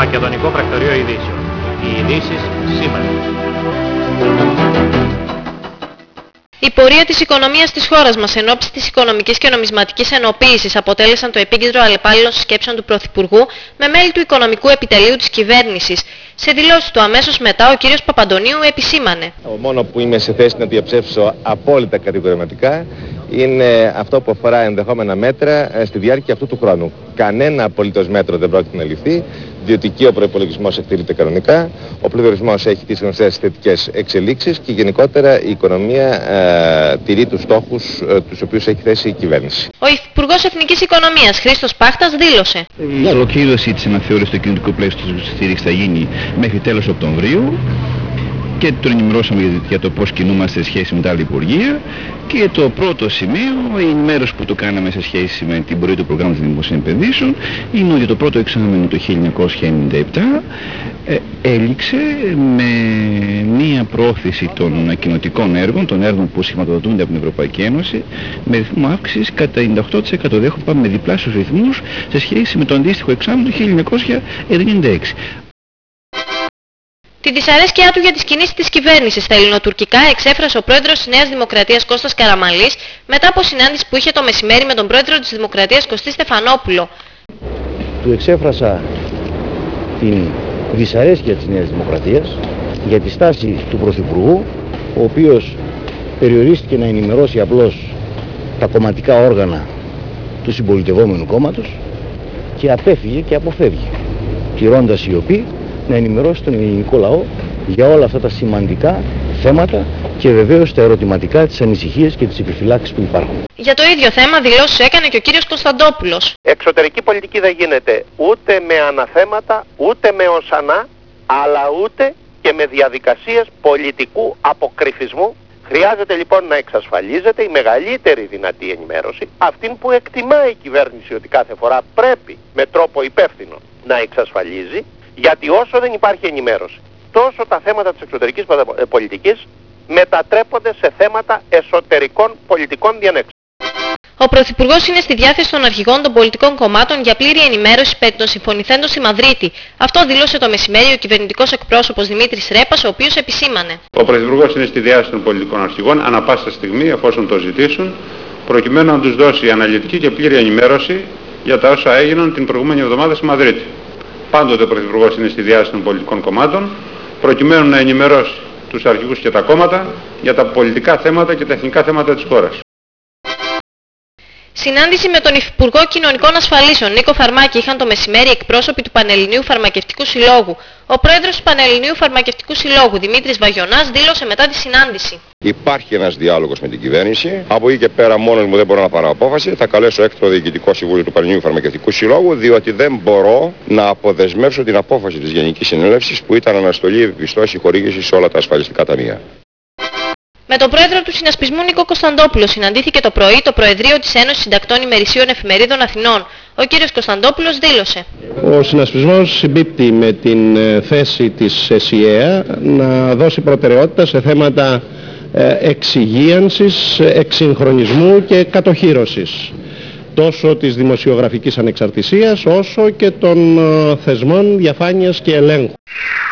Μακεδονικό Πρακτορείο Ειδήσεων. Οι ειδήσεις σήμερα. Η πορεία της οικονομίας της χώρας μας εν ώψη της οικονομικής και νομισματικής ενοποίησης αποτέλεσαν το επίκεντρο αλλεπάλληλων σκέψεων του Πρωθυπουργού με μέλη του Οικονομικού Επιτελείου της Κυβέρνησης. Σε δηλώσεις του αμέσως μετά ο κ. Παπαντονίου επισήμανε. Το μόνο που είμαι σε θέση να διαψεύσω απόλυτα κατηγορηματικά είναι αυτό που αφορά ενδεχόμενα μέτρα στη διάρκεια αυτού του χρόνου. Κανένα απολύτως μέτρο δεν πρόκειται να ληφθεί, διότι και ο προϋπολογισμός εκτελείται κανονικά, ο πληθωρισμός έχει τις γνωστές θετικές εξελίξεις και γενικότερα η οικονομία τηρεί τους στόχους τους οποίους έχει θέσει η κυβέρνηση. Ο Υφυπουργός Εθνικής Οικονομίας Χρήστος Πάχτας δήλωσε. Η ολοκλήρωση της αναθεώρησης του κοινωνικού πλαίσιου της στήριξης θα γίνει μέχρι τέλος Οκτωβρίου και τον ενημερώσαμε για το πώς κινούμαστε σε σχέση με τα άλλα υπουργεία. Και το πρώτο σημείο, η ενημέρωση που το κάναμε σε σχέση με την πορεία του προγράμματος δημοσίων επενδύσεων, είναι ότι το πρώτο εξάμηνο του 1997 έληξε με μία πρόθεση των κοινοτικών έργων, των έργων που σηματοδοτούνται από την Ευρωπαϊκή Ένωση, με ρυθμό αύξησης κατά 98%. Έχουμε πάμε με διπλάσιους ρυθμούς σε σχέση με το αντίστοιχο εξάμηνο του 1996. Τη δυσαρέσκειά του για τις κινήσεις της κυβέρνησης στα ελληνοτουρκικά εξέφρασε ο πρόεδρος της Νέας Δημοκρατίας Κώστας Καραμανλής μετά από συνάντηση που είχε το μεσημέρι με τον πρόεδρο της Δημοκρατίας Κωστή Στεφανόπουλο. Του εξέφρασα την δυσαρέσκεια της Νέας Δημοκρατίας για τη στάση του Πρωθυπουργού, ο οποίος περιορίστηκε να ενημερώσει απλώς τα κομματικά όργανα του συμπολιτευόμενου κόμματος και απέφυγε και αποφεύγει, τηρώντας σιωπή να ενημερώσει τον ελληνικό λαό για όλα αυτά τα σημαντικά θέματα και βεβαίως τα ερωτηματικά, τις ανησυχίες και τις επιφυλάξεις που υπάρχουν. Για το ίδιο θέμα δηλώσεις έκανε και ο κύριος Κωνσταντόπουλος. Εξωτερική πολιτική δεν γίνεται ούτε με αναθέματα, ούτε με οσανά, αλλά ούτε και με διαδικασίες πολιτικού αποκρυφισμού. Χρειάζεται λοιπόν να εξασφαλίζεται η μεγαλύτερη δυνατή ενημέρωση, αυτήν που εκτιμά η κυβέρνηση ότι κάθε φορά πρέπει με τρόπο υπεύθυνο να εξασφαλίζει. Γιατί όσο δεν υπάρχει ενημέρωση, τόσο τα θέματα της εξωτερικής πολιτικής μετατρέπονται σε θέματα εσωτερικών πολιτικών διανέξεων. Ο Πρωθυπουργός είναι στη διάθεση των αρχηγών των πολιτικών κομμάτων για πλήρη ενημέρωση περί των συμφωνηθέντων στη Μαδρίτη. Αυτό δήλωσε το μεσημέρι ο κυβερνητικός εκπρόσωπος Δημήτρης Ρέπας, ο οποίος επισήμανε. Ο Πρωθυπουργός είναι στη διάθεση των πολιτικών αρχηγών ανά πάσα στιγμή, εφόσον το ζητήσουν, προκειμένου να τους δώσει αναλυτική και πλήρη ενημέρωση για τα όσα έγιναν την προηγούμενη εβδομάδα στη Μαδρίτη. Πάντοτε ο Πρωθυπουργός είναι στη διάθεση των πολιτικών κομμάτων, προκειμένου να ενημερώσει τους αρχηγούς και τα κόμματα για τα πολιτικά θέματα και τα εθνικά θέματα της χώρας. Συνάντηση με τον Υφυπουργό Κοινωνικών Ασφαλίσεων Νίκο Φαρμάκη είχαν το μεσημέρι εκπρόσωποι του Πανελληνίου Φαρμακευτικού Συλλόγου. Ο πρόεδρος του Πανελληνίου Φαρμακευτικού Συλλόγου Δημήτρης Βαγιονάς δήλωσε μετά τη συνάντηση. Υπάρχει ένας διάλογος με την κυβέρνηση. Από εκεί και πέρα μόνος μου δεν μπορώ να πάρω απόφαση. Θα καλέσω έκτο διοικητικό συμβούλιο του Πανελληνίου Φαρμακευτικού Συλλόγου, διότι δεν μπορώ να αποδεσμεύσω την απόφαση της Γενικής Συνέλευσης που ήταν αναστολή επιπιστώσης χορήγησης σε όλα τα ασφαλιστικά ταμεία. Με τον πρόεδρο του συνασπισμού Νίκο Κωνσταντόπουλο συναντήθηκε το πρωί το Προεδρείο της Ένωσης Συντακτών Ημερησίων Εφημερίδων Αθηνών. Ο κύριος Κωνσταντόπουλος δήλωσε. Ο συνασπισμός συμπίπτει με την θέση της ΕΣΥΑ να δώσει προτεραιότητα σε θέματα εξυγίανσης, εξυγχρονισμού και κατοχύρωσης τόσο της δημοσιογραφικής ανεξαρτησίας όσο και των θεσμών διαφάνειας και ελέγχου.